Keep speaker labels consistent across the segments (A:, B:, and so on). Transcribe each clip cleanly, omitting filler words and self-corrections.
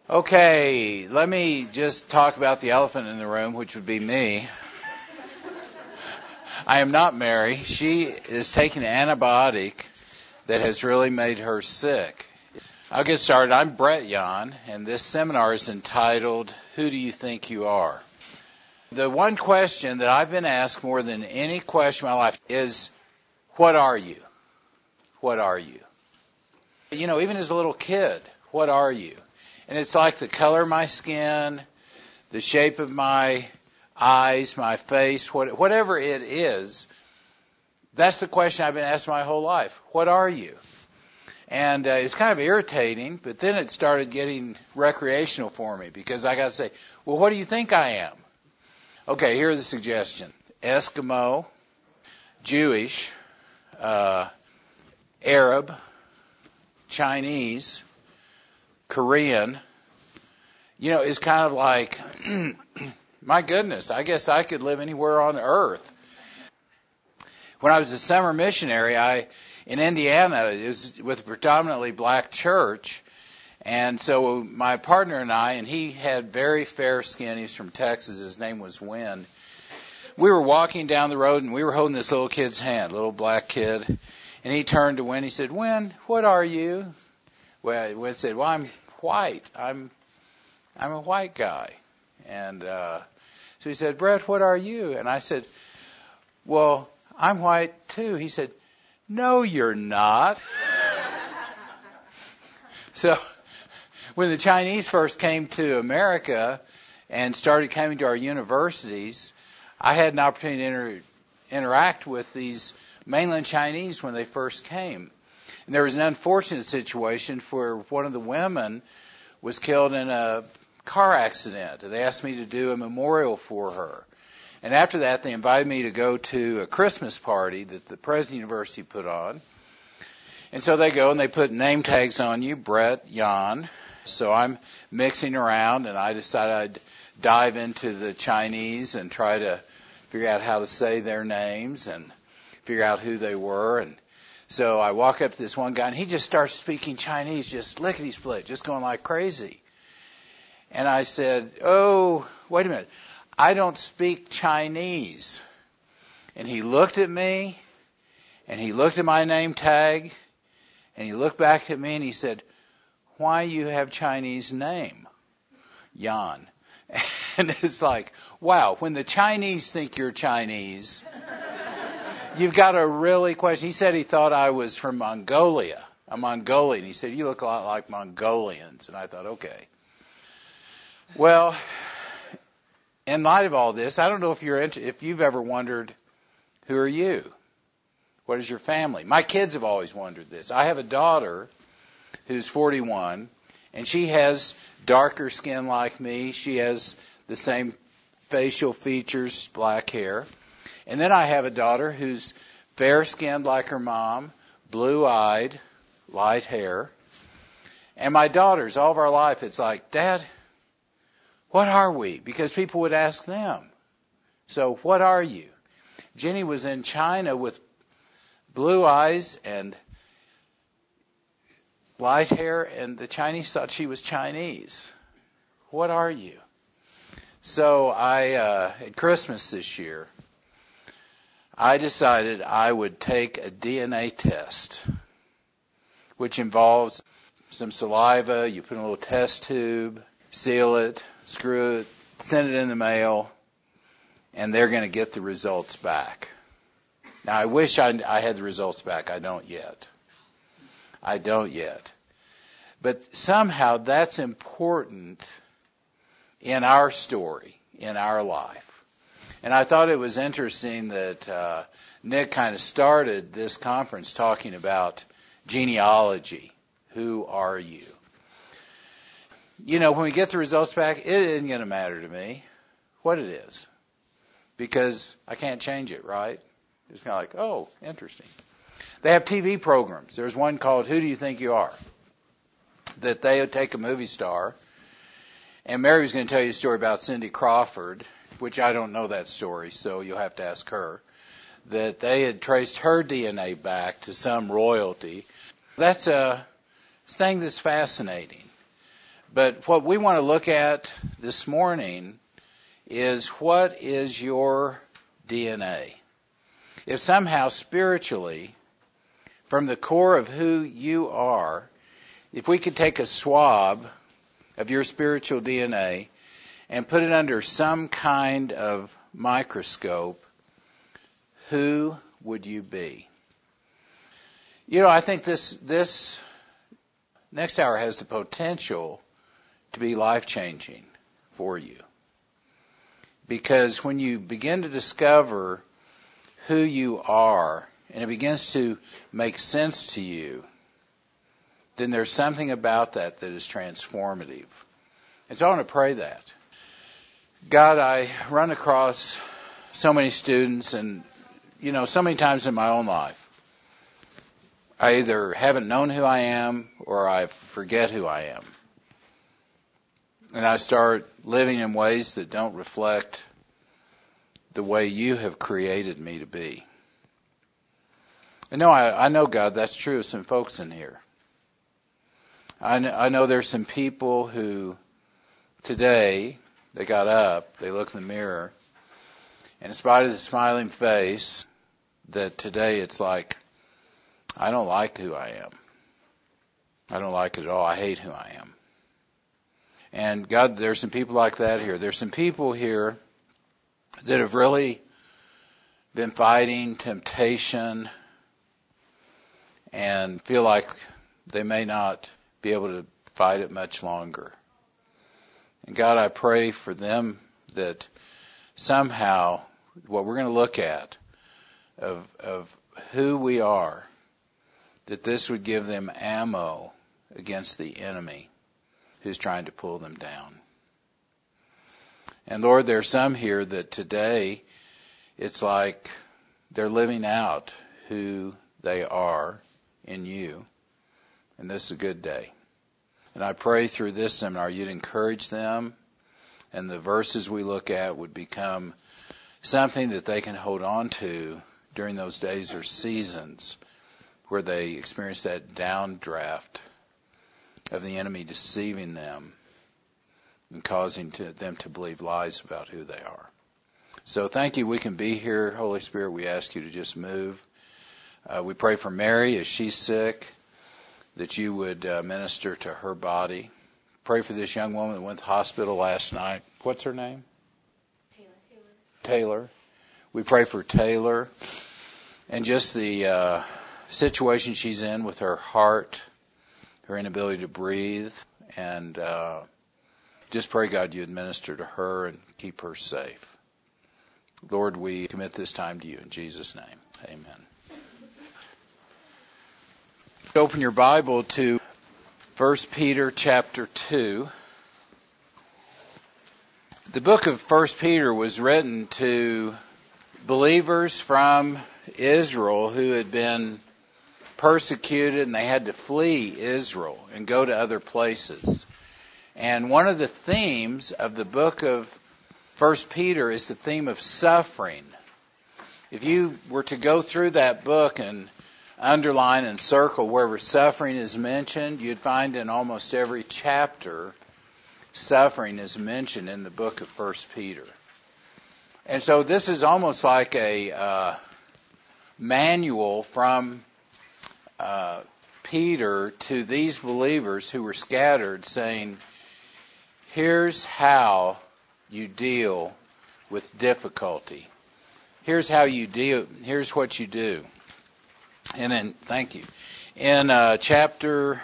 A: Okay, let me just talk about the elephant in the room, which would be me. I am not Mary. She is taking an antibiotic that has really made her sick. I'll get started. I'm Brett Yon, and this seminar is entitled, Who Do You Think You Are? The one question that I've been asked more than any question in my life is, what are you? What are you? You know, even as a little kid, what are you? And it's like the color of my skin, the shape of my eyes, my face, whatever it is, that's the question I've been asked my whole life. What are you? And it's kind of irritating, but then it started getting recreational for me because I got to say, well, what do you think I am? Okay, here are the suggestions. Eskimo, Jewish, Arab, Chinese, Korean. You know, it's kind of like, my goodness, I guess I could live anywhere on earth. When I was a summer missionary, in Indiana, it was with a predominantly black church, and so my partner and he had very fair skin. He's from Texas. His name was Wynn. We were walking down the road, and we were holding this little kid's hand, little black kid, and he turned to Wynn. He said, "Wynn, what are you?" Well, Wynn said, "Well, I'm white. I'm a white guy." And so he said, "Brett, what are you?" And I said, "Well, I'm white too." He said, "No, you're not." So when the Chinese first came to America and started coming to our universities, I had an opportunity to interact with these mainland Chinese when they first came. And there was an unfortunate situation where one of the women was killed in a car accident. They asked me to do a memorial for her. And after that, they invited me to go to a Christmas party that the president of the university put on. And so they go and they put name tags on you, Brett Yon. So I'm mixing around, and I decided I'd dive into the Chinese and try to figure out how to say their names and figure out who they were. And so I walk up to this one guy, and he just starts speaking Chinese, just lickety-split, just going like crazy. And I said, "Oh, wait a minute. I don't speak Chinese." And he looked at me, and he looked at my name tag, and he looked back at me, and he said, "Why you have Chinese name? Yan." And it's like, wow, when the Chinese think you're Chinese, you've got to really question. He said he thought I was from Mongolia, a Mongolian. He said, "You look a lot like Mongolians." And I thought, okay. Well, in light of all this, I don't know if you've ever wondered, who are you? What is your family? My kids have always wondered this. I have a daughter who's 41, and she has darker skin like me. She has the same facial features, black hair. And then I have a daughter who's fair-skinned like her mom, blue-eyed, light hair. And my daughters, all of our life, it's like, "Dad, what are we?" Because people would ask them. So what are you? Jenny was in China with blue eyes and light hair, and the Chinese thought she was Chinese. What are you? So at Christmas this year, I decided I would take a DNA test, which involves some saliva. You put in a little test tube, seal it, screw it, send it in the mail, and they're going to get the results back. Now, I wish I had the results back. I don't yet. But somehow that's important in our story, in our life. And I thought it was interesting that Nick kind of started this conference talking about genealogy. Who are you? You know, when we get the results back, it isn't going to matter to me what it is, because I can't change it, right? It's kind of like, oh, interesting. They have TV programs. There's one called Who Do You Think You Are? That they would take a movie star, and Mary was going to tell you a story about Cindy Crawford, which I don't know that story, so you'll have to ask her, that they had traced her DNA back to some royalty. That's a thing that's fascinating. But what we want to look at this morning is, what is your DNA? If somehow spiritually, from the core of who you are, if we could take a swab of your spiritual DNA and put it under some kind of microscope, who would you be? You know, I think this next hour has the potential to be life-changing for you. Because when you begin to discover who you are, and it begins to make sense to you, then there's something about that is transformative. And so I want to pray that. God, I run across so many students, and, you know, so many times in my own life, I either haven't known who I am or I forget who I am. And I start living in ways that don't reflect the way you have created me to be. And no, I know, God, that's true of some folks in here. I know there's some people who today, they got up, they look in the mirror, and in spite of the smiling face, that today it's like, I don't like who I am. I don't like it at all. I hate who I am. And God, there's some people like that here. There's some people here that have really been fighting temptation and feel like they may not be able to fight it much longer. And God, I pray for them that somehow what we're going to look at of who we are, that this would give them ammo against the enemy who's trying to pull them down. And Lord, there's some here that today it's like they're living out who they are in you. And this is a good day. And I pray through this seminar you'd encourage them, and the verses we look at would become something that they can hold on to during those days or seasons where they experience that downdraft of the enemy deceiving them and causing them to believe lies about who they are. So thank you, we can be here. Holy Spirit, we ask you to just move. We pray for Mary as she's sick, that you would minister to her body. Pray for this young woman that went to the hospital last night. What's her name? Taylor. We pray for Taylor and just the situation she's in with her heart, her inability to breathe, and just pray, God, you administer to her and keep her safe. Lord, we commit this time to you in Jesus' name. Amen. Open your Bible to 1 Peter chapter 2. The book of 1 Peter was written to believers from Israel who had been persecuted, and they had to flee Israel and go to other places. And one of the themes of the book of 1 Peter is the theme of suffering. If you were to go through that book and underline and circle wherever suffering is mentioned, you'd find in almost every chapter suffering is mentioned in the book of 1 Peter. And so this is almost like a manual from Peter to these believers who were scattered, saying, here's how you deal with difficulty. Here's how you deal, here's what you do. And then, thank you. In chapter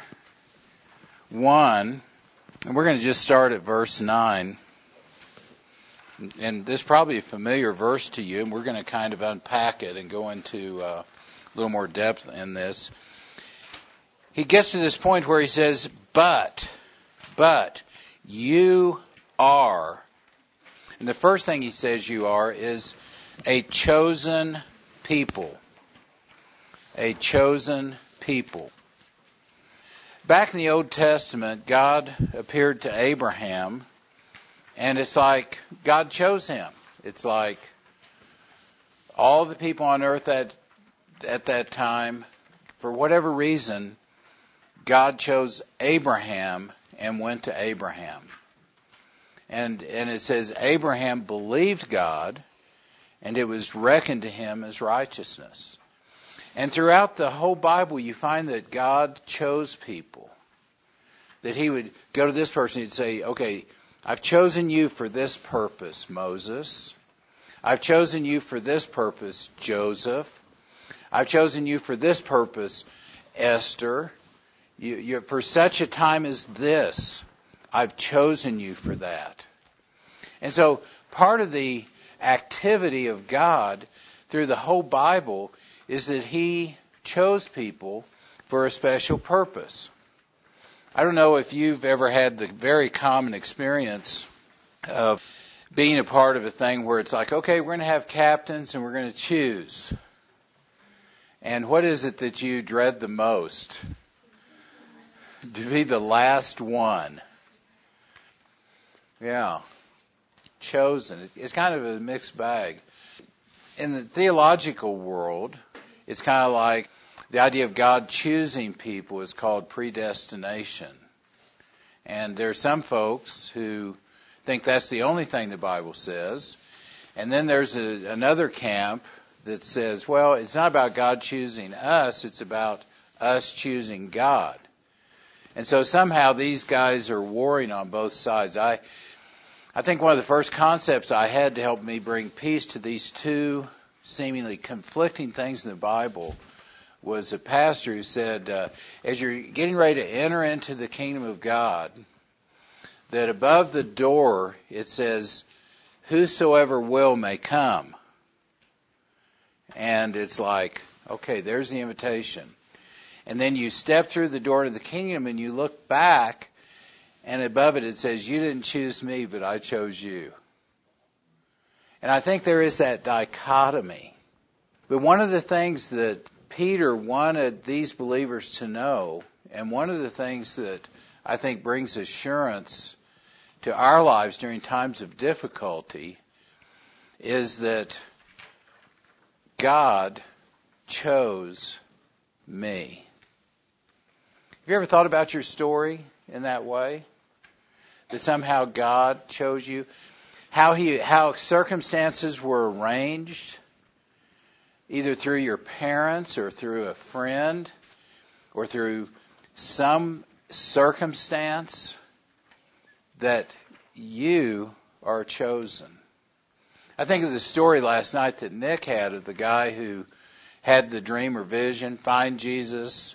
A: 1, and we're going to just start at verse 9. And this is probably a familiar verse to you, and we're going to kind of unpack it and go into a little more depth in this. He gets to this point where he says, but you are. And the first thing he says you are is a chosen people. A chosen people. Back in the Old Testament, God appeared to Abraham, and it's like God chose him. It's like all the people on earth at that time, for whatever reason, God chose Abraham and went to Abraham. And it says Abraham believed God, and it was reckoned to him as righteousness. And throughout the whole Bible, you find that God chose people. That he would go to this person, he'd say, okay, I've chosen you for this purpose, Moses. I've chosen you for this purpose, Joseph. I've chosen you for this purpose, Esther. You, for such a time as this, I've chosen you for that. And so part of the activity of God through the whole Bible is that he chose people for a special purpose. I don't know if you've ever had the very common experience of being a part of a thing where it's like, okay, we're going to have captains and we're going to choose. And what is it that you dread the most? To be the last one. Yeah. Chosen. It's kind of a mixed bag. In the theological world, it's kind of like the idea of God choosing people is called predestination. And there are some folks who think that's the only thing the Bible says. And then there's another camp that says, well, it's not about God choosing us, it's about us choosing God. And so somehow these guys are warring on both sides. I think one of the first concepts I had to help me bring peace to these two seemingly conflicting things in the Bible was a pastor who said, as you're getting ready to enter into the kingdom of God, that above the door it says, whosoever will may come. And it's like, okay, there's the invitation. And then you step through the door to the kingdom and you look back, and above it says, you didn't choose me, but I chose you. And I think there is that dichotomy. But one of the things that Peter wanted these believers to know, and one of the things that I think brings assurance to our lives during times of difficulty, is that God chose me. Have you ever thought about your story in that way? That somehow God chose you? How circumstances were arranged, either through your parents or through a friend or through some circumstance, that you are chosen. I think of the story last night that Nick had of the guy who had the dream or vision, find Jesus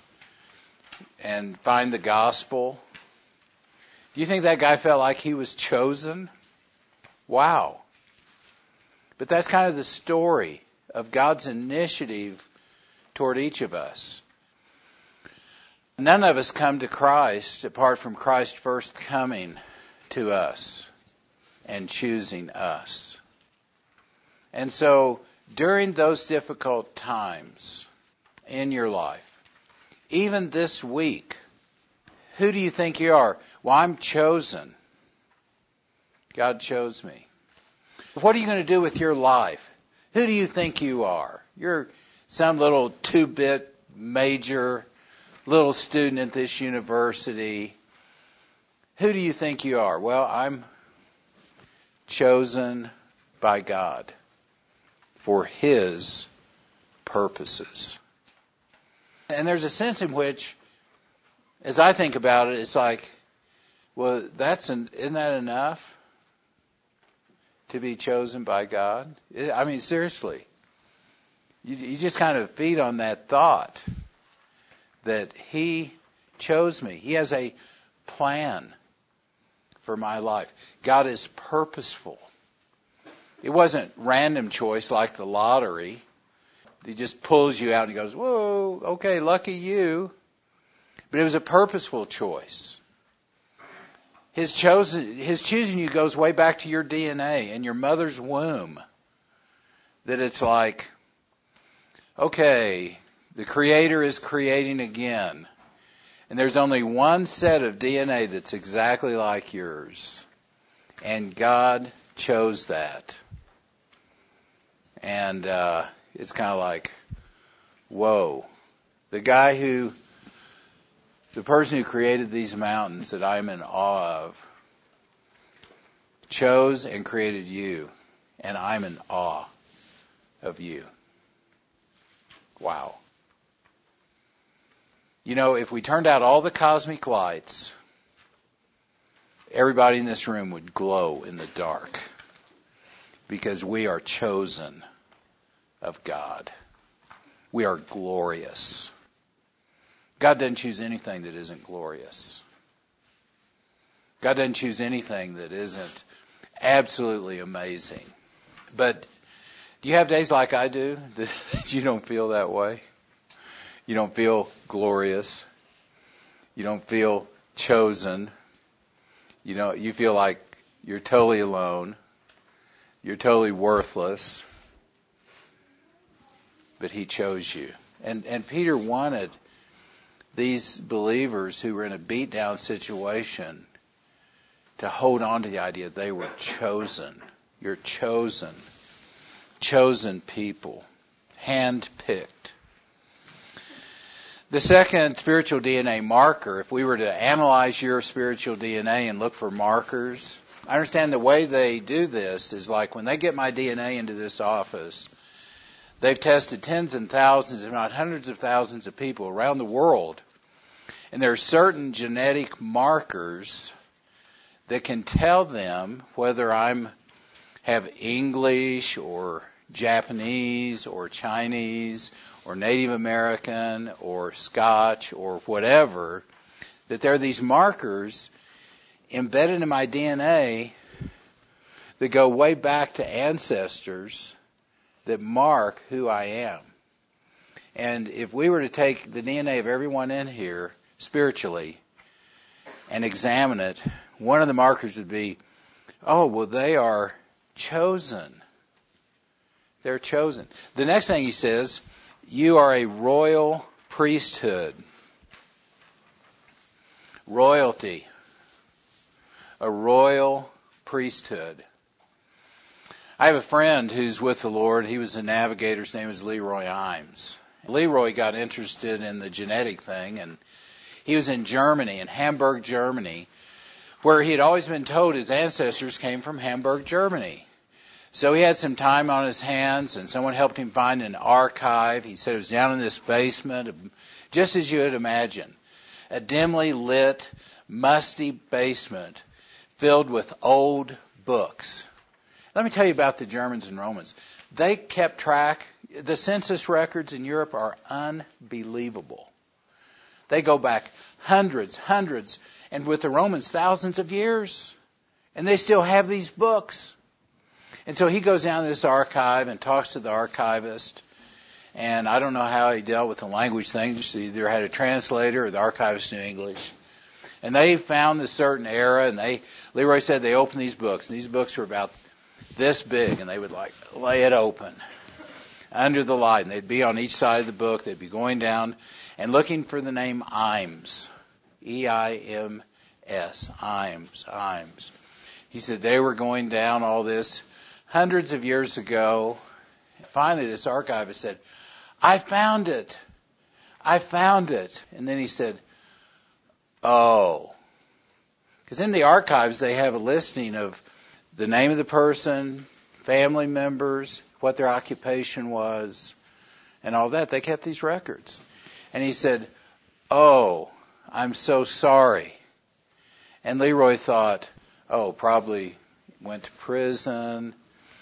A: and find the gospel. Do you think that guy felt like he was chosen? Wow. But that's kind of the story of God's initiative toward each of us. None of us come to Christ apart from Christ first coming to us and choosing us. And so during those difficult times in your life, even this week, who do you think you are? Well, I'm chosen. God chose me. What are you going to do with your life? Who do you think you are? You're some little 2-bit major little student at this university. Who do you think you are? Well, I'm chosen by God for His purposes. And there's a sense in which, as I think about it, it's like, well, isn't that enough to be chosen by God? I mean, seriously. You just kind of feed on that thought that He chose me. He has a plan for my life. God is purposeful. It wasn't random choice like the lottery. He just pulls you out and goes, whoa, okay, lucky you. But it was a purposeful choice. His choosing you goes way back to your DNA and your mother's womb. That it's like, okay, the Creator is creating again. And there's only one set of DNA that's exactly like yours. And God chose that. And it's kind of like, whoa. The guy who the person who created these mountains that I am in awe of, chose and created you, and I'm in awe of you. Wow. You know, if we turned out all the cosmic lights, everybody in this room would glow in the dark because we are chosen of God. We are glorious. God doesn't choose anything that isn't glorious. God doesn't choose anything that isn't absolutely amazing. But do you have days like I do that you don't feel that way? You don't feel glorious. You don't feel chosen. You feel like you're totally alone. You're totally worthless. But He chose you. And Peter wanted these believers who were in a beat-down situation to hold on to the idea they were chosen. You're chosen. Chosen people. Hand-picked. The second spiritual DNA marker, if we were to analyze your spiritual DNA and look for markers, I understand the way they do this is like when they get my DNA into this office, they've tested tens and thousands, if not hundreds of thousands of people around the world. And there are certain genetic markers that can tell them whether I have English or Japanese or Chinese or Native American or Scotch or whatever, that there are these markers embedded in my DNA that go way back to ancestors that mark who I am. And if we were to take the DNA of everyone in here spiritually and examine it, one of the markers would be, oh, well, they are chosen. They're chosen. The next thing he says, you are a royal priesthood. Royalty. A royal priesthood. I have a friend who's with the Lord. He was a navigator. His name was Leroy Imes. Leroy got interested in the genetic thing, and he was in Germany, in Hamburg, Germany, where he had always been told his ancestors came from Hamburg, Germany. So he had some time on his hands, and someone helped him find an archive. He said it was down in this basement, just as you would imagine, a dimly lit, musty basement filled with old books. Let me tell you about the Germans and Romans. They kept track. The census records in Europe are unbelievable. They go back hundreds, and with the Romans, thousands of years. And they still have these books. And so he goes down to this archive and talks to the archivist. And I don't know how he dealt with the language thing. He either had a translator or the archivist knew English. And they found this certain era, and Leroy said they opened these books. And these books were about this big, and they would lay it open under the light. And they'd be on each side of the book. They'd be going down and looking for the name Imes. E-I-M-S. Imes. He said they were going down all this hundreds of years ago. Finally, this archivist said, I found it. And then he said, oh. Because in the archives, they have a listing of the name of the person, family members, what their occupation was, and all that. They kept these records. And he said, oh, I'm so sorry. And Leroy thought, oh, probably went to prison,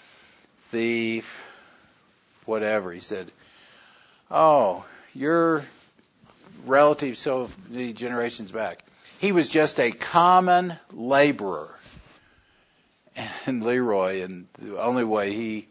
A: thief, whatever. He said, oh, your relative so many generations back. He was just a common laborer. And Leroy, and the only way he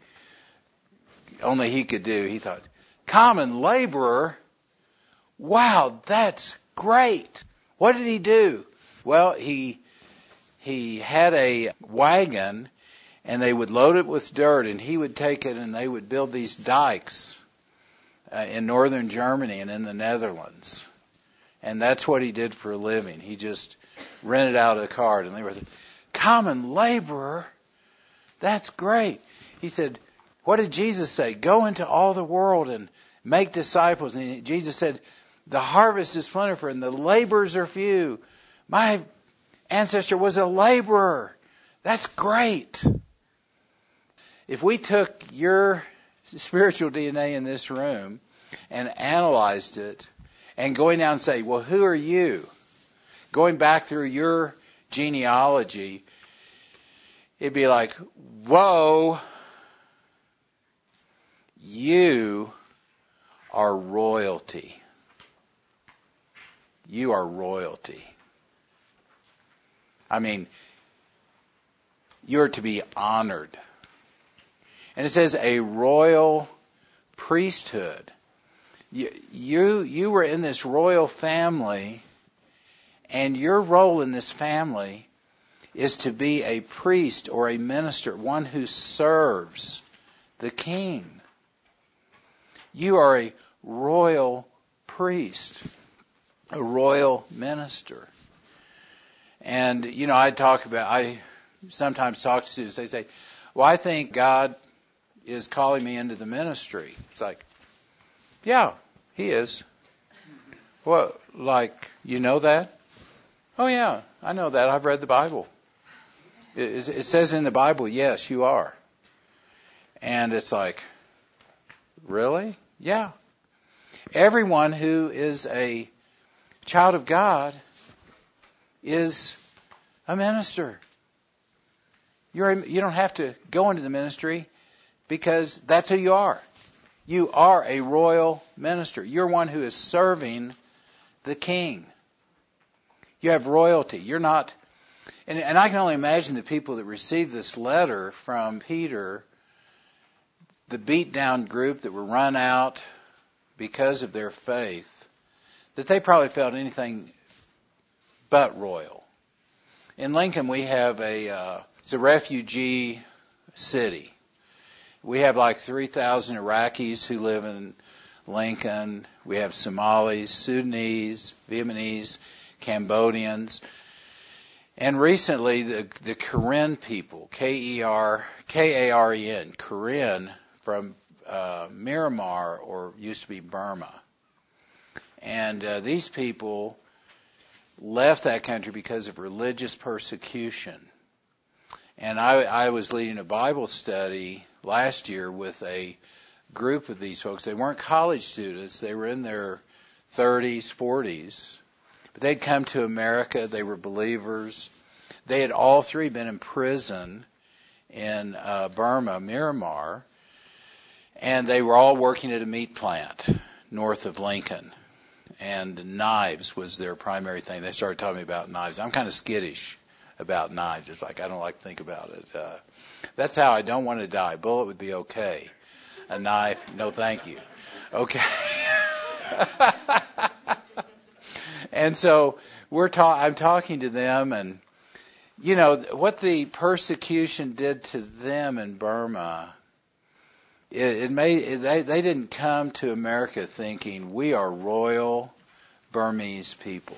A: could do, he thought, common laborer? Wow, that's great. What did he do? Well, he had a wagon, and they would load it with dirt, and he would take it, and they would build these dikes in northern Germany and in the Netherlands. And that's what he did for a living. He just rented out a cart, and they were common laborer. That's great. He said, what did Jesus say? Go into all the world and make disciples. And Jesus said, The harvest is plentiful and the laborers are few. My ancestor was a laborer. That's great. If we took your spiritual DNA in this room and analyzed it and going down and say, well, who are you? Going back through your genealogy, it'd be like, whoa, you are royalty. You are royalty. I mean, you're to be honored. And it says a royal priesthood. You were in this royal family, and your role in this family is to be a priest or a minister, one who serves the king. You are a royal priest, a royal minister. And, I sometimes talk to students, they say, well, I think God is calling me into the ministry. It's like, yeah, He is. Well, you know that? Oh, yeah, I know that. I've read the Bible. It says in the Bible, yes, you are. And it's like, really? Yeah. Everyone who is a child of God is a minister. You don't have to go into the ministry because that's who you are. You are a royal minister. You're one who is serving the king. You have royalty. You're not, and I can only imagine the people that received this letter from Peter, the beat down group that were run out because of their faith, that they probably felt anything but royal. In Lincoln, we have it's a refugee city. We have like 3,000 Iraqis who live in Lincoln. We have Somalis, Sudanese, Vietnamese, Cambodians. And recently, the Karen people, K-A-R-E-N, Karen from Myanmar, or used to be Burma. And these people left that country because of religious persecution. And I was leading a Bible study last year with a group of these folks. They weren't college students. They were in their 30s, 40s. But they'd come to America. They were believers. They had all three been in prison in Burma, Myanmar. And they were all working at a meat plant north of Lincoln. And knives was their primary thing. They started talking about knives. I'm kind of skittish about knives. It's like I don't like to think about it. That's how I don't want to die. A bullet would be okay. A knife, no thank you. Okay. And so I'm talking to them, and what the persecution did to them in Burma. They didn't come to America thinking we are royal Burmese people.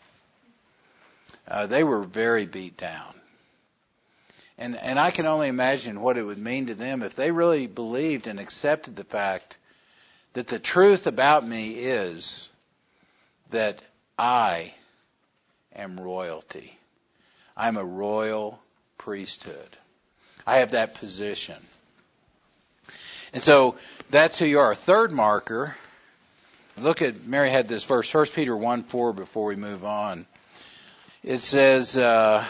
A: They were very beat down. And I can only imagine what it would mean to them if they really believed and accepted the fact that the truth about me is that I am royalty. I'm a royal priesthood. I have that position. And so that's who you are. Third marker, look at, Mary had this verse, 1 Peter 1:4 before we move on. It says, 1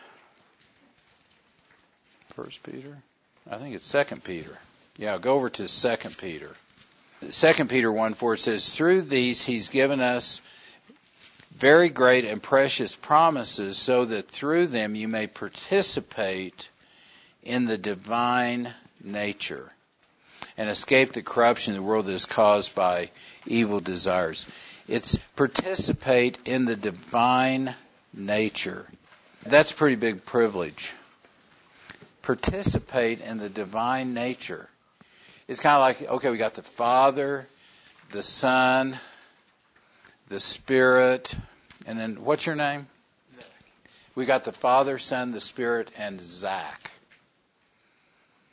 A: Peter? I think it's 2 Peter. Yeah, go over to 2 Peter. 2 Peter 1:4 says, through these He's given us very great and precious promises so that through them you may participate in the divine nature and escape the corruption of the world that is caused by evil desires. It's participate in the divine nature. That's a pretty big privilege. Participate in the divine nature. It's kind of like, okay, we got the Father, the Son, the Spirit, and then what's your name? Zach. We got the Father, Son, the Spirit, and Zach.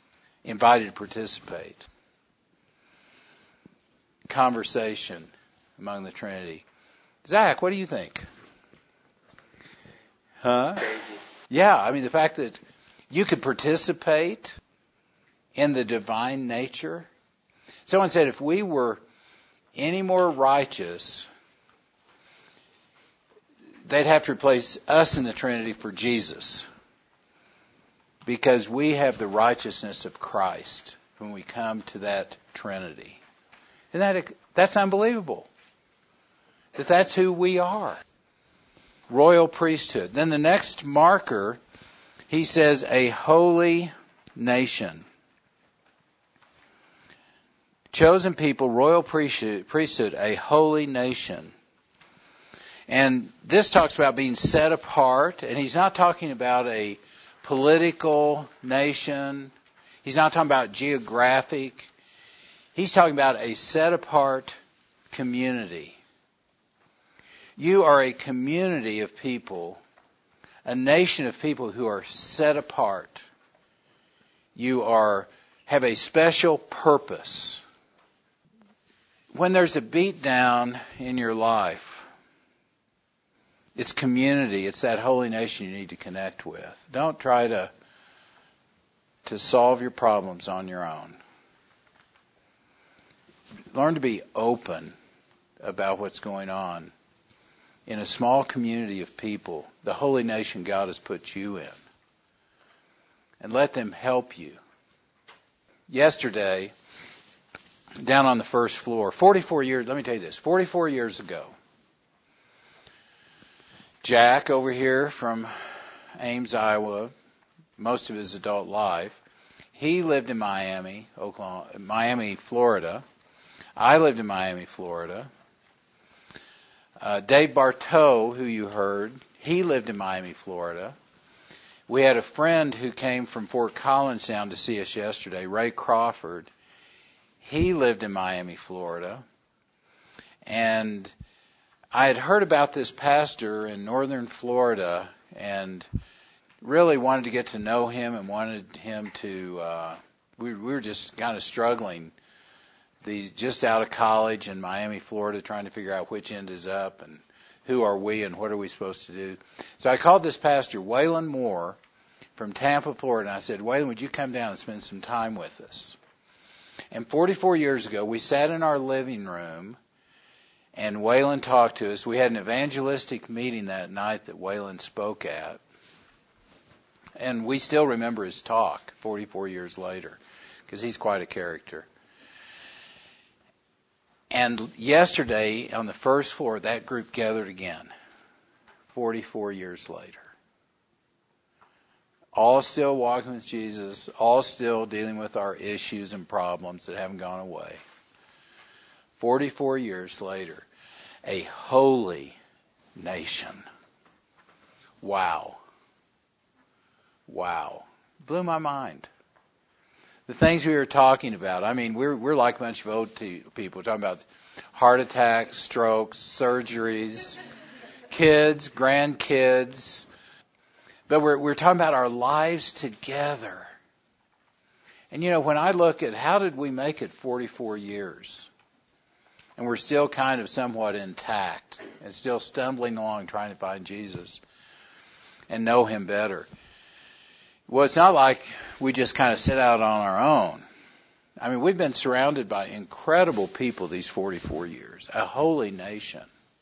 A: Invited to participate. Conversation. among the Trinity. Zach, what do you think? Huh?
B: Crazy.
A: Yeah, I mean, the fact that you could participate in the divine nature. Someone said if we were any more righteous, they'd have to replace us in the Trinity for Jesus, because we have the righteousness of Christ when we come to that Trinity. And that's unbelievable. That's who we are. Royal priesthood. Then the next marker, he says, a holy nation. Chosen people, royal priesthood, a holy nation. And this talks about being set apart, and he's not talking about a political nation. He's not talking about geographic. He's talking about a set apart community. You are a community of people, a nation of people who are set apart. You have a special purpose. When there's a beat down in your life, it's community. It's that holy nation you need to connect with. Don't try to solve your problems on your own. Learn to be open about what's going on in a small community of people, the holy nation God has put you in. And let them help you. Yesterday, down on the first floor, 44 years ago, Jack over here from Ames, Iowa, most of his adult life, he lived in Miami, Florida. I lived in Miami, Florida. Dave Bartow, who you heard, he lived in Miami, Florida. We had a friend who came from Fort Collins down to see us yesterday, Ray Crawford. He lived in Miami, Florida. And I had heard about this pastor in northern Florida and really wanted to get to know him and wanted him to, we were just kind of struggling. Just out of college in Miami, Florida, trying to figure out which end is up and who are we and what are we supposed to do. So I called this pastor, Waylon Moore, from Tampa, Florida, and I said, Waylon, would you come down and spend some time with us? And 44 years ago, we sat in our living room, and Waylon talked to us. We had an evangelistic meeting that night that Waylon spoke at, and we still remember his talk 44 years later, because he's quite a character. And yesterday, on the first floor, that group gathered again, 44 years later. All still walking with Jesus, all still dealing with our issues and problems that haven't gone away. 44 years later, a holy nation. Wow. Wow. Blew my mind. The things we were talking about, I mean, we're like a bunch of old people talking about heart attacks, strokes, surgeries, kids, grandkids. But we're talking about our lives together. And, when I look at how did we make it 44 years, and we're still kind of somewhat intact and still stumbling along trying to find Jesus and know Him better. Well, it's not like we just kind of sit out on our own. I mean, we've been surrounded by incredible people these 44 years, a holy nation.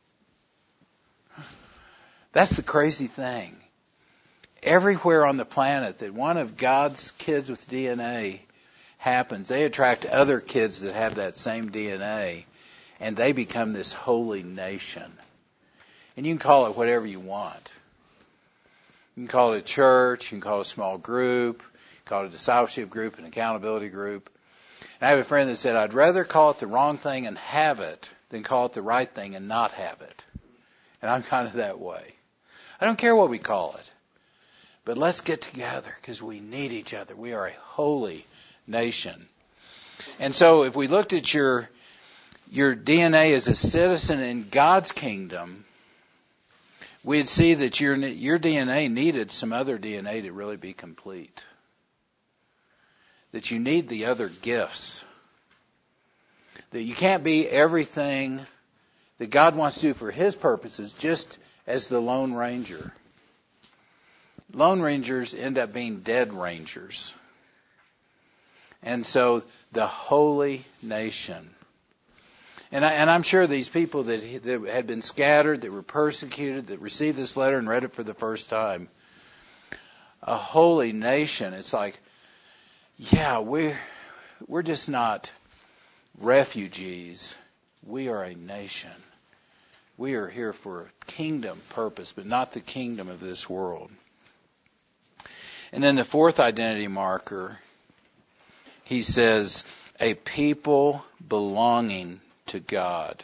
A: That's the crazy thing. Everywhere on the planet that one of God's kids with DNA happens, they attract other kids that have that same DNA, and they become this holy nation. And you can call it whatever you want. You can call it a church, you can call it a small group, you can call it a discipleship group, an accountability group. And I have a friend that said, I'd rather call it the wrong thing and have it than call it the right thing and not have it. And I'm kind of that way. I don't care what we call it. But let's get together because we need each other. We are a holy nation. And so if we looked at your DNA as a citizen in God's kingdom, we'd see that your DNA needed some other DNA to really be complete. That you need the other gifts. That you can't be everything that God wants to do for His purposes, just as the Lone Ranger. Lone Rangers end up being dead rangers. And so the holy nation. And I'm sure these people that had been scattered, that were persecuted, that received this letter and read it for the first time, a holy nation, it's like, yeah, we're just not refugees. We are a nation. We are here for a kingdom purpose, but not the kingdom of this world. And then the fourth identity marker, he says, a people belonging to God.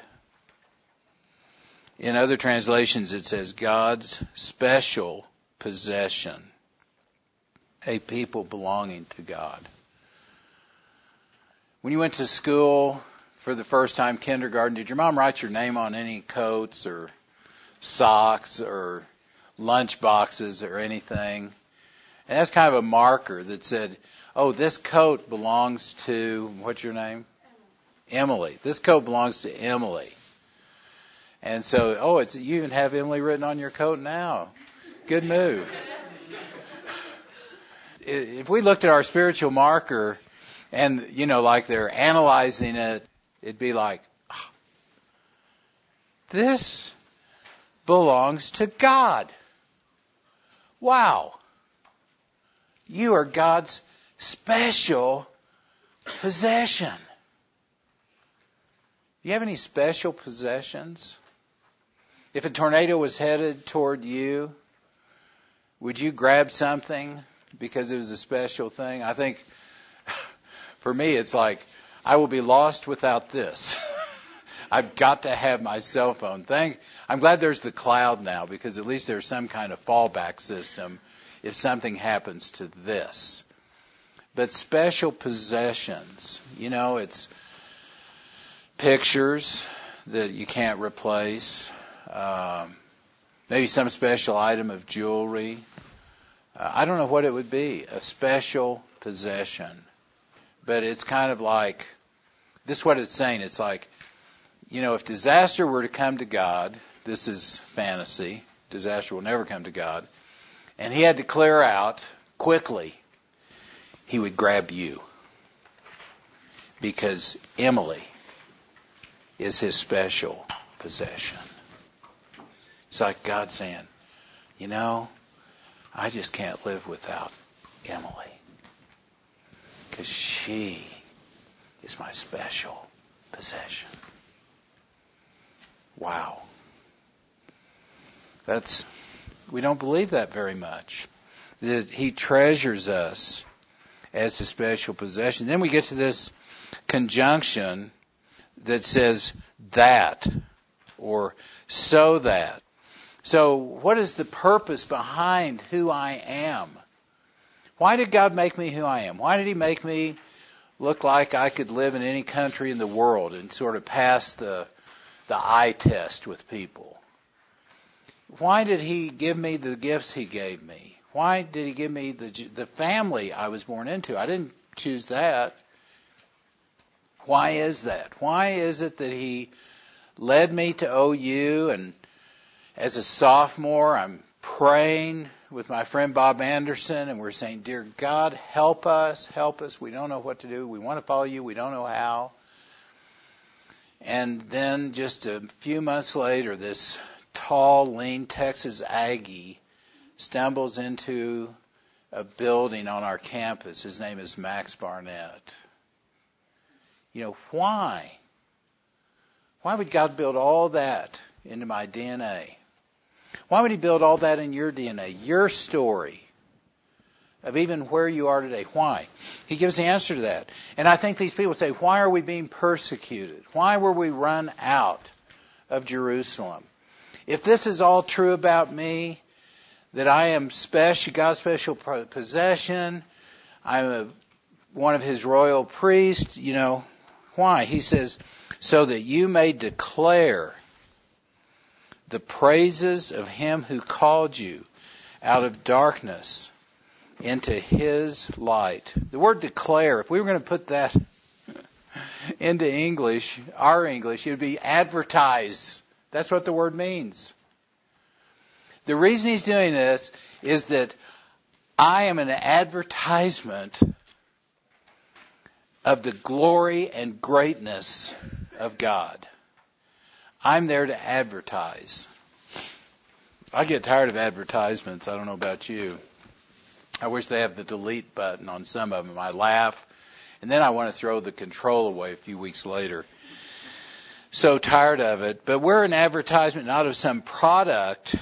A: In other translations, it says God's special possession. A people belonging to God. When you went to school for the first time, kindergarten, did your mom write your name on any coats or socks or lunch boxes or anything? And that's kind of a marker that said, oh, this coat belongs to, what's your name? Emily. This coat belongs to Emily. And so, you even have Emily written on your coat now. Good move. If we looked at our spiritual marker and, like they're analyzing it, it'd be like, this belongs to God. Wow. You are God's special possession. Do you have any special possessions? If a tornado was headed toward you, would you grab something because it was a special thing? I think for me it's like, I will be lost without this. I've got to have my cell phone. I'm glad there's the cloud now, because at least there's some kind of fallback system if something happens to this. But special possessions, it's pictures that you can't replace, maybe some special item of jewelry. I don't know what it would be, a special possession. But it's kind of like, this is what it's saying. It's like, if disaster were to come to God, this is fantasy, disaster will never come to God, and He had to clear out quickly, He would grab you. Because Emily is His special possession. It's like God saying, I just can't live without Emily. Because she is my special possession. Wow. We don't believe that very much. That He treasures us as His special possession. Then we get to this conjunction that says that, or so that. So what is the purpose behind who I am? Why did God make me who I am? Why did He make me look like I could live in any country in the world and sort of pass the eye test with people? Why did He give me the gifts He gave me? Why did He give me the family I was born into? I didn't choose that. Why is that? Why is it that He led me to OU, and as a sophomore I'm praying with my friend Bob Anderson, and we're saying, dear God, help us. We don't know what to do. We want to follow You. We don't know how. And then just a few months later, this tall, lean Texas Aggie stumbles into a building on our campus. His name is Max Barnett. Why? Why would God build all that into my DNA? Why would He build all that in your DNA, your story of even where you are today? Why? He gives the answer to that. And I think these people say, why are we being persecuted? Why were we run out of Jerusalem? If this is all true about me, that I am special, God's special possession, I'm one of His royal priests, why? He says, so that you may declare the praises of Him who called you out of darkness into His light. The word declare, if we were going to put that into English, our English, it would be advertise. That's what the word means. The reason he's doing this is that I am an advertisement of the glory and greatness of God. I'm there to advertise. I get tired of advertisements. I don't know about you. I wish they have the delete button on some of them. I laugh, and then I want to throw the control away a few weeks later. So tired of it. But we're an advertisement not of some product,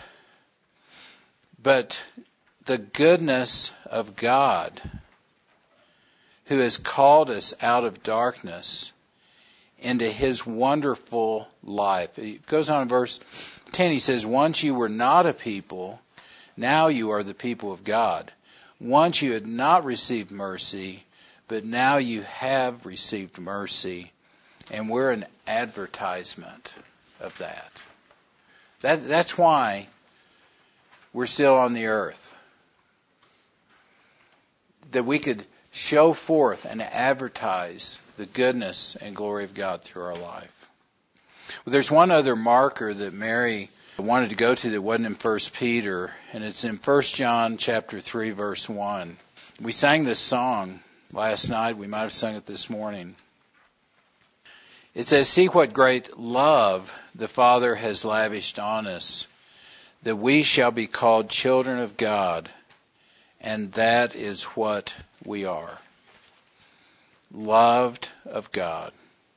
A: but the goodness of God, who has called us out of darkness into his wonderful life. It goes on in verse 10, he says, once you were not a people, now you are the people of God. Once you had not received mercy, but now you have received mercy. And we're an advertisement of that. That's why we're still on the earth. That we could show forth and advertise the goodness and glory of God through our life. Well, there's one other marker that Mary wanted to go to that wasn't in 1 Peter, and it's in 1 John chapter 3, verse 1. We sang this song last night. We might have sung it this morning. It says, see what great love the Father has lavished on us, that we shall be called children of God, and that is what we are. Loved of God.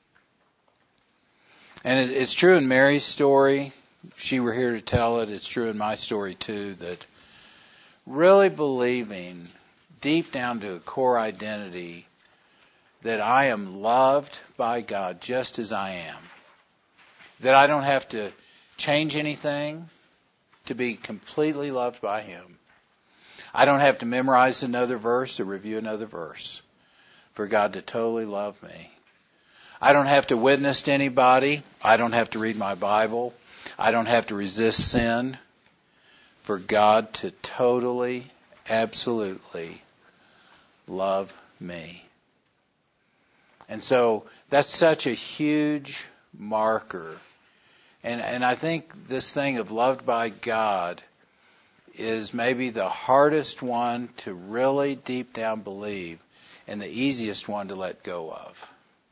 A: And it's true in Mary's story. If she were here to tell it, it's true in my story too, that really believing deep down to a core identity that I am loved by God just as I am. That I don't have to change anything to be completely loved by him. I don't have to memorize another verse or review another verse for God to totally love me. I don't have to witness to anybody. I don't have to read my Bible. I don't have to resist sin for God to totally, absolutely love me. And so that's such a huge marker. And I think this thing of loved by God is maybe the hardest one to really deep down believe and the easiest one to let go of.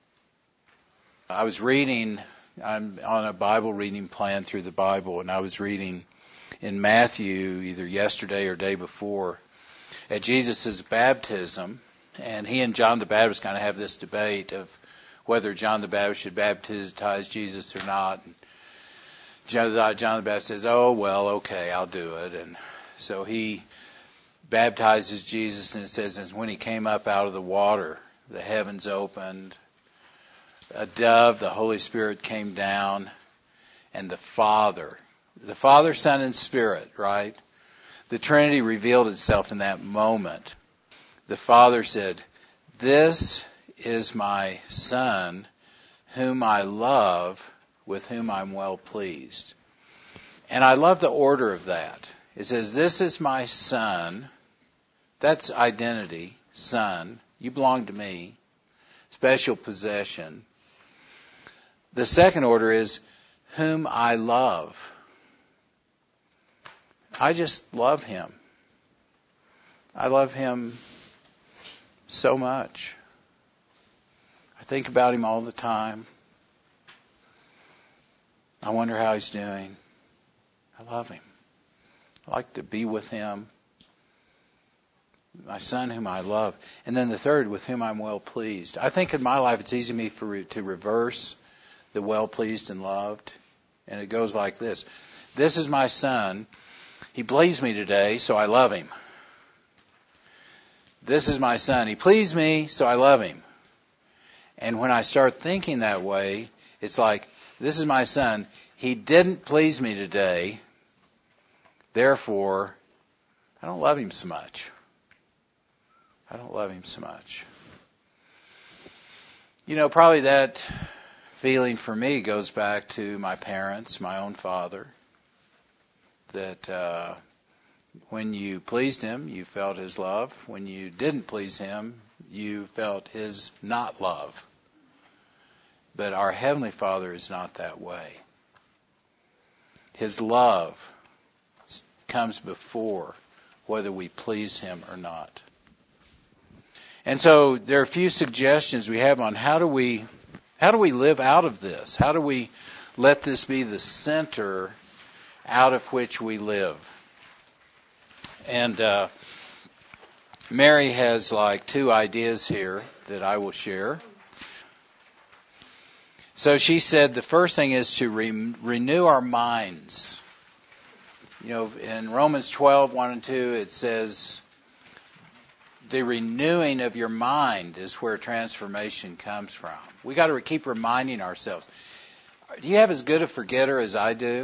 A: I was reading, I'm on a Bible reading plan through the Bible, and I was reading in Matthew either yesterday or day before at Jesus' baptism, and he and John the Baptist kind of have this debate of whether John the Baptist should baptize Jesus or not. And John the Baptist says, oh, well, okay, I'll do it. And so he baptizes Jesus, and it says, and when he came up out of the water, the heavens opened, a dove, the Holy Spirit came down, and the Father, Son, and Spirit, right? The Trinity revealed itself in that moment. The Father said, this is my Son, whom I love, with whom I'm well pleased. And I love the order of that. It says, this is my Son. That's identity, Son. You belong to me. Special possession. The second order is, whom I love. I just love him. I love him so much. I think about him all the time. I wonder how he's doing. I love him. I like to be with him. My Son whom I love. And then the third, with whom I'm well pleased. I think in my life it's easy for me to reverse the well pleased and loved. And it goes like this. This is my Son. He pleased me today, so I love him. This is my Son. He pleased me, so I love him. And when I start thinking that way, it's like, this is my Son. He didn't please me today. Therefore, I don't love him so much. I don't love him so much. You know, probably that feeling for me goes back to my parents, my own father, that when you pleased him, you felt his love. When you didn't please him, you felt his not love. But our Heavenly Father is not that way. His love comes before whether we please Him or not. And so there are a few suggestions we have on how do we live out of this? How do we let this be the center out of which we live? And Mary has like 2 ideas here that I will share. So she said the first thing is to renew our minds. You know, in Romans 12:1-2, it says, the renewing of your mind is where transformation comes from. We got to keep reminding ourselves. Do you have as good a forgetter as I do?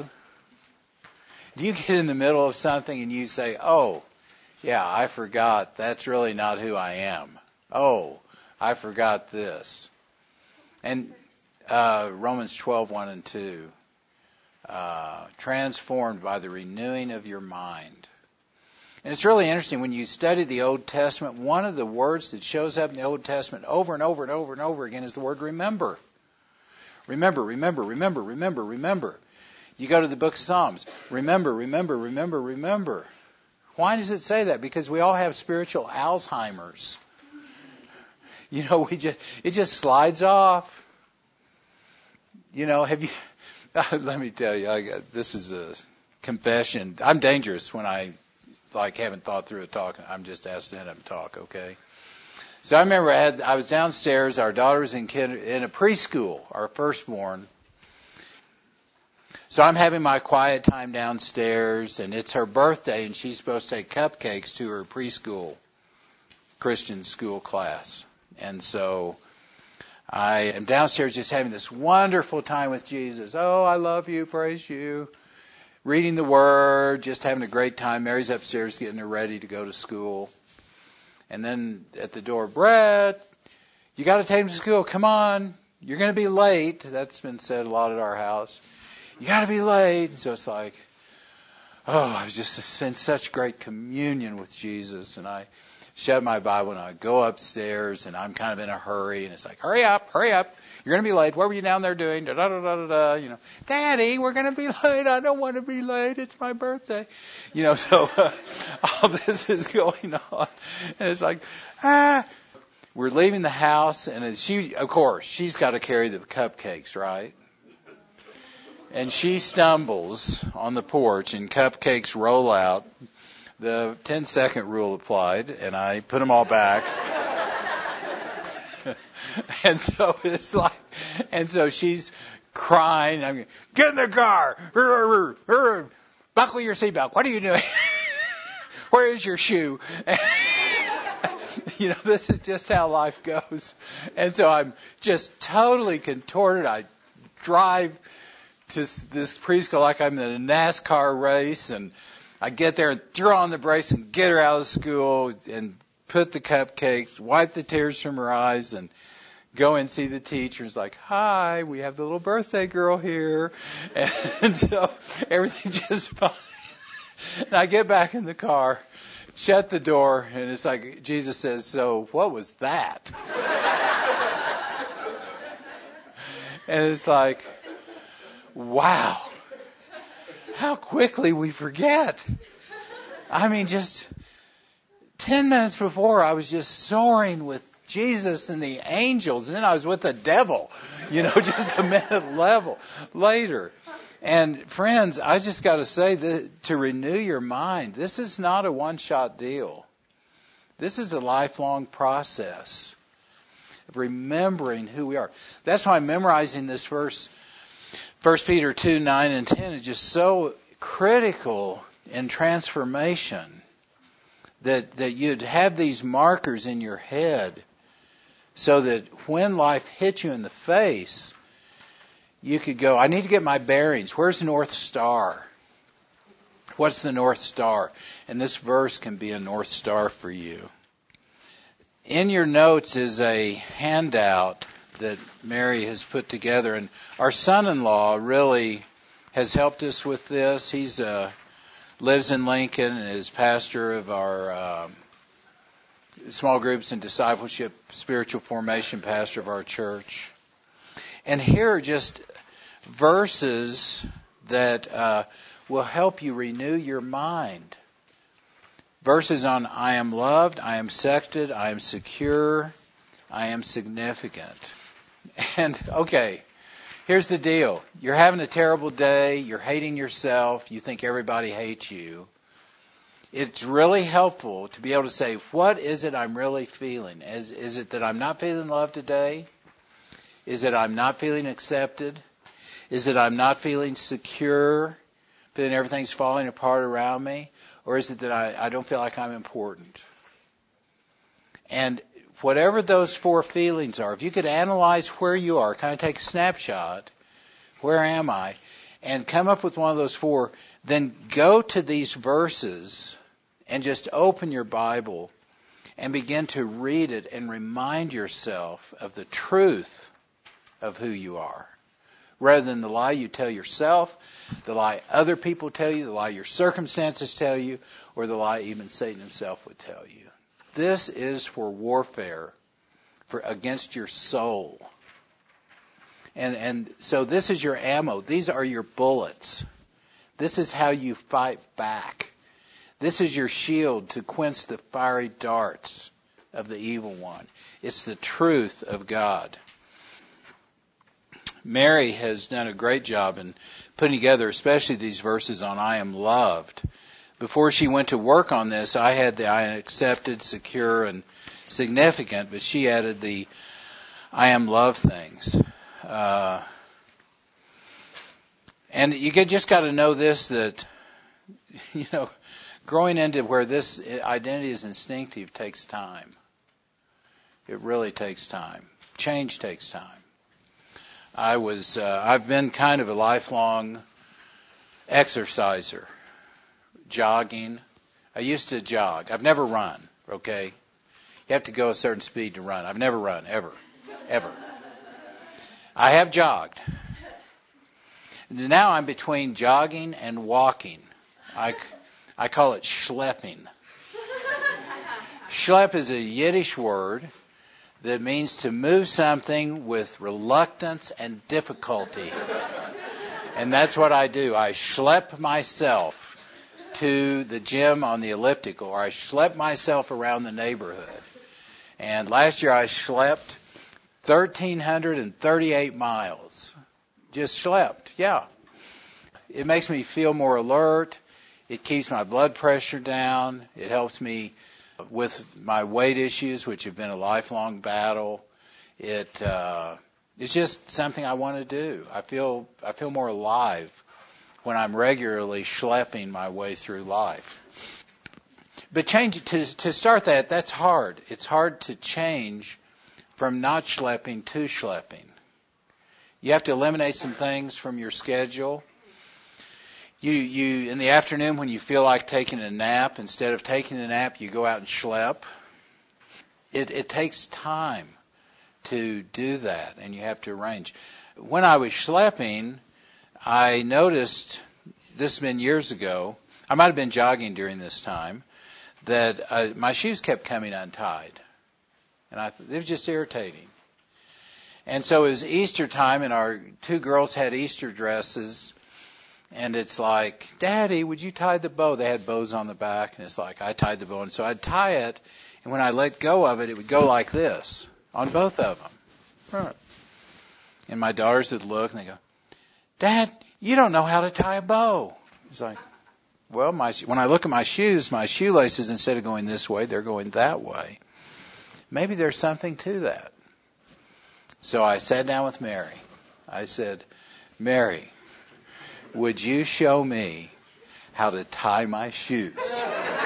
A: Do you get in the middle of something and you say, oh, yeah, I forgot. That's really not who I am. Oh, I forgot this. And Romans 12:1-2, transformed by the renewing of your mind. And it's really interesting when you study the Old Testament, one of the words that shows up in the Old Testament over and over and over and over again is the word remember. Remember, remember, remember, remember, remember. You go to the book of Psalms, remember, remember, remember, remember. Why does it say that? Because we all have spiritual Alzheimer's. You know, it just slides off. You know, let me tell you, this is a confession. I'm dangerous when I haven't thought through a talk. I'm just asked to end up talk, okay? So I remember I was downstairs. Our daughter was in a preschool, our firstborn. So I'm having my quiet time downstairs, and it's her birthday, and she's supposed to take cupcakes to her preschool Christian school class. And so I am downstairs just having this wonderful time with Jesus. Oh, I love you, praise you. Reading the Word, just having a great time. Mary's upstairs getting her ready to go to school. And then at the door, Brett, you got to take him to school. Come on. You're going to be late. That's been said a lot at our house. You got to be late. And so it's like, oh, I was just in such great communion with Jesus. And I shut my Bible and I go upstairs and I'm kind of in a hurry. And it's like, hurry up, hurry up. You're going to be late. What were you down there doing? Da, da, da, da, da, da. You know, Daddy, we're going to be late. I don't want to be late. It's my birthday. You know, so all this is going on. And it's like, we're leaving the house. And of course, she's got to carry the cupcakes, right? And she stumbles on the porch and cupcakes roll out. The 10-second rule applied, and I put them all back. And so it's like, and so she's crying. I'm going, get in the car. Buckle your seatbelt. What are you doing? Where is your shoe? You know, this is just how life goes. And so I'm just totally contorted. I drive to this preschool like I'm in a NASCAR race, and I get there and throw on the brakes and get her out of school and put the cupcakes, wipe the tears from her eyes, and go and see the teacher. It's like, hi, we have the little birthday girl here. And so everything's just fine. And I get back in the car, shut the door, and it's like Jesus says, so what was that? And it's like, wow, how quickly we forget. I mean, just 10 minutes before, I was just soaring with Jesus and the angels, and then I was with the devil, you know, just a minute later. And friends, I just got to say that to renew your mind, this is not a one-shot deal. This is a lifelong process of remembering who we are. That's why memorizing this verse, 1 Peter 2:9-10, is just so critical in transformation. That you'd have these markers in your head so that when life hits you in the face, you could go, I need to get my bearings. Where's the North Star? What's the North Star? And this verse can be a North Star for you. In your notes is a handout that Mary has put together, and our son-in-law really has helped us with this. He's lives in Lincoln and is pastor of our small groups and discipleship, spiritual formation pastor of our church. And here are just verses that will help you renew your mind. Verses on I am loved, I am accepted, I am secure, I am significant. And, okay, here's the deal. You're having a terrible day, you're hating yourself, you think everybody hates you. It's really helpful to be able to say, what is it I'm really feeling? Is it that I'm not feeling loved today? Is it I'm not feeling accepted? Is it I'm not feeling secure, feeling everything's falling apart around me? Or is it that I don't feel like I'm important? And whatever those four feelings are, if you could analyze where you are, kind of take a snapshot, where am I, and come up with one of those four, then go to these verses and just open your Bible and begin to read it and remind yourself of the truth of who you are, rather than the lie you tell yourself, the lie other people tell you, the lie your circumstances tell you, or the lie even Satan himself would tell you. This is for warfare, against your soul. And so this is your ammo. These are your bullets. This is how you fight back. This is your shield to quench the fiery darts of the evil one. It's the truth of God. Mary has done a great job in putting together, especially these verses on I am loved. Before she went to work on this, I had the I am accepted, secure, and significant, but she added the I am loved things. And you just got to know this, that, growing into where this identity is instinctive takes time. It really takes time. Change takes time. I've been kind of a lifelong exerciser, jogging. I used to jog. I've never run, okay? You have to go a certain speed to run. I've never run, ever. I have jogged. Now I'm between jogging and walking. I call it schlepping. Schlepp is a Yiddish word that means to move something with reluctance and difficulty. And that's what I do. I schlepp myself to the gym on the elliptical, or I schlepp myself around the neighborhood. And last year I schlepped 1,338 miles. Just schlepped, yeah. It makes me feel more alert. It keeps my blood pressure down. It helps me with my weight issues, which have been a lifelong battle. It's just something I want to do. I feel more alive when I'm regularly schlepping my way through life. But to start that's hard. It's hard to change from not schlepping to schlepping. You have to eliminate some things from your schedule. You in the afternoon when you feel like taking a nap, instead of taking the nap, you go out and schlep. It takes time to do that, and you have to arrange. When I was schlepping, I noticed, this has been years ago, I might have been jogging during this time, that my shoes kept coming untied. And it was just irritating. And so it was Easter time, and our two girls had Easter dresses. And it's like, Daddy, would you tie the bow? They had bows on the back, and it's like, I tied the bow. And so I'd tie it, and when I let go of it, it would go like this on both of them. Right. And my daughters would look, and they go, Dad, you don't know how to tie a bow. It's like, well, when I look at my shoes, my shoelaces, instead of going this way, they're going that way. Maybe there's something to that. So I sat down with Mary. I said, Mary, would you show me how to tie my shoes?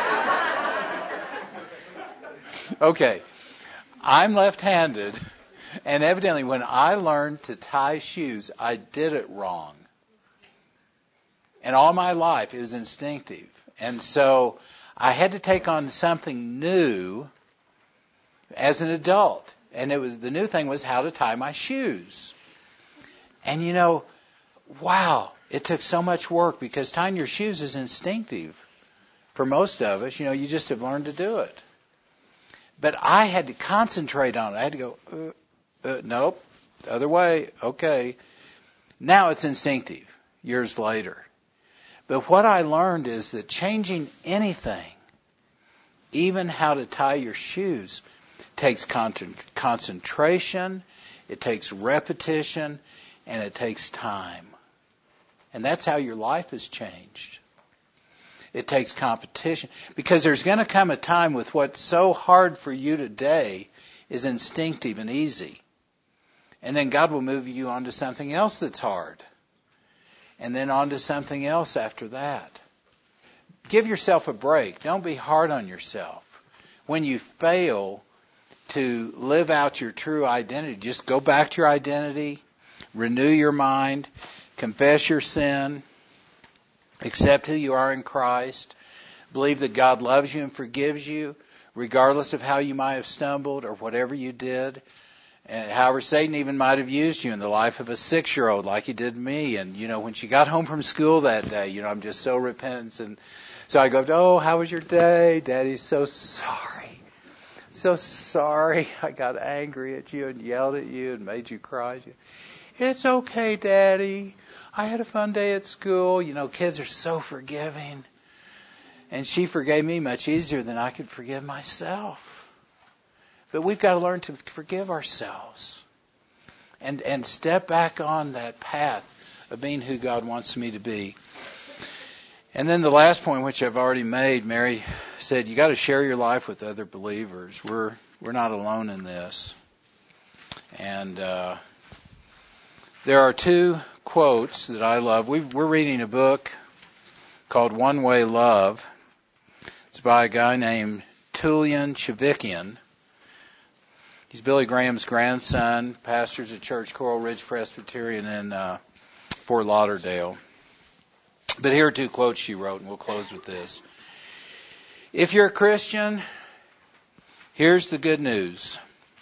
A: Okay, I'm left-handed, and evidently when I learned to tie shoes, I did it wrong. And all my life, it was instinctive. And so I had to take on something new as an adult. And the new thing was how to tie my shoes. And wow, it took so much work, because tying your shoes is instinctive for most of us. You just have learned to do it. But I had to concentrate on it. I had to go, nope, the other way, okay. Now it's instinctive. years later. But what I learned is that changing anything, even how to tie your shoes, takes concentration, it takes repetition, and it takes time. And that's how your life has changed. It takes competition. Because there's going to come a time with what's so hard for you today is instinctive and easy. And then God will move you onto something else that's hard. And then on to something else after that. Give yourself a break. Don't be hard on yourself. When you fail to live out your true identity, just go back to your identity, renew your mind, confess your sin, accept who you are in Christ, believe that God loves you and forgives you, regardless of how you might have stumbled or whatever you did. And however, Satan even might have used you in the life of a 6-year-old like he did me. And, when she got home from school that day, I'm just so repentant. And so I go, oh, how was your day? Daddy's so sorry. So sorry I got angry at you and yelled at you and made you cry. It's okay, Daddy. I had a fun day at school. Kids are so forgiving. And she forgave me much easier than I could forgive myself. But we've got to learn to forgive ourselves and step back on that path of being who God wants me to be. And then the last point, which I've already made, Mary said, you got to share your life with other believers. We're not alone in this. And there are 2 quotes that I love. We're reading a book called One Way Love. It's by a guy named Tullian Tchividjian. He's Billy Graham's grandson, pastors at Church Coral Ridge Presbyterian in Fort Lauderdale. But here are 2 quotes she wrote, and we'll close with this. If you're a Christian, here's the good news.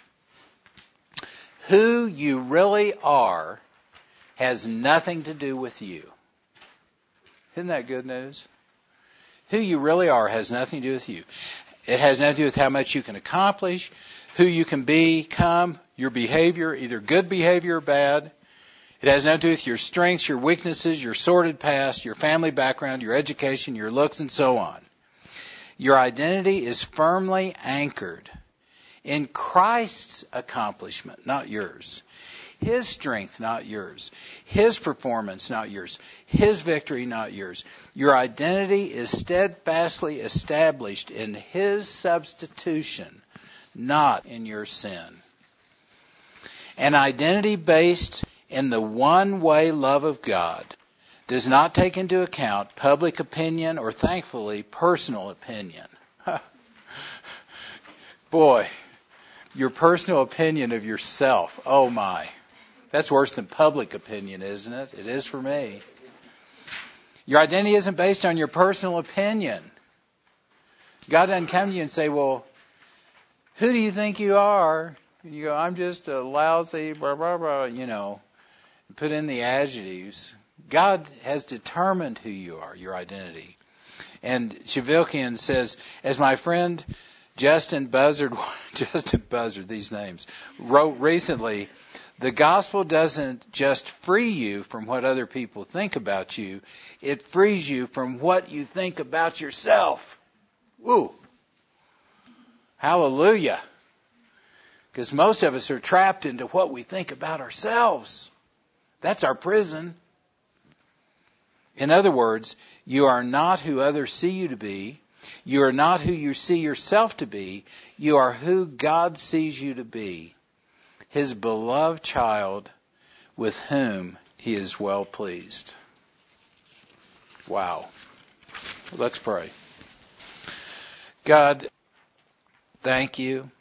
A: Who you really are has nothing to do with you. Isn't that good news? Who you really are has nothing to do with you. It has nothing to do with how much you can accomplish, who you can become, your behavior, either good behavior or bad. It has nothing to do with your strengths, your weaknesses, your sordid past, your family background, your education, your looks, and so on. Your identity is firmly anchored in Christ's accomplishment, not yours. His strength, not yours. His performance, not yours. His victory, not yours. Your identity is steadfastly established in His substitution, not in your sin. An identity based in the one-way love of God does not take into account public opinion or, thankfully, personal opinion. Boy, your personal opinion of yourself, oh my. That's worse than public opinion, isn't it? It is for me. Your identity isn't based on your personal opinion. God doesn't come to you and say, well, who do you think you are? And you go, I'm just a lousy, blah, blah, blah, put in the adjectives. God has determined who you are, your identity. And Tchividjian says, as my friend Justin Buzzard, these names, wrote recently, the gospel doesn't just free you from what other people think about you, it frees you from what you think about yourself. Woo! Hallelujah! Because most of us are trapped into what we think about ourselves. That's our prison. In other words, you are not who others see you to be. You are not who you see yourself to be. You are who God sees you to be. His beloved child with whom He is well pleased. Wow. Let's pray. God, thank You.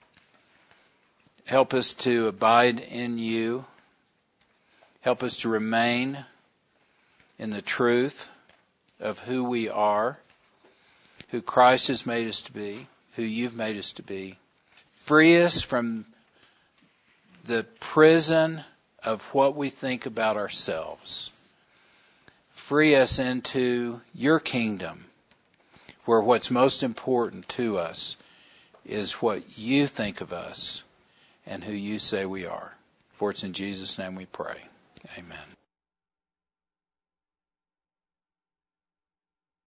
A: Help us to abide in You. Help us to remain in the truth of who we are, who Christ has made us to be, who You've made us to be. Free us from the prison of what we think about ourselves. Free us into Your kingdom, where what's most important to us is what You think of us and who You say we are. For it's in Jesus' name we pray. Amen.